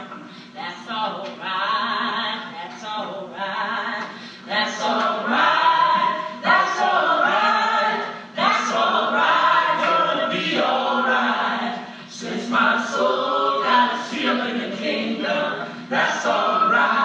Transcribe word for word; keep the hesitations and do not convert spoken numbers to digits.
That's all right. That's all right. That's all right. That's all right. That's all right. Gonna be all right. Since my soul got a seal in the kingdom, that's all right.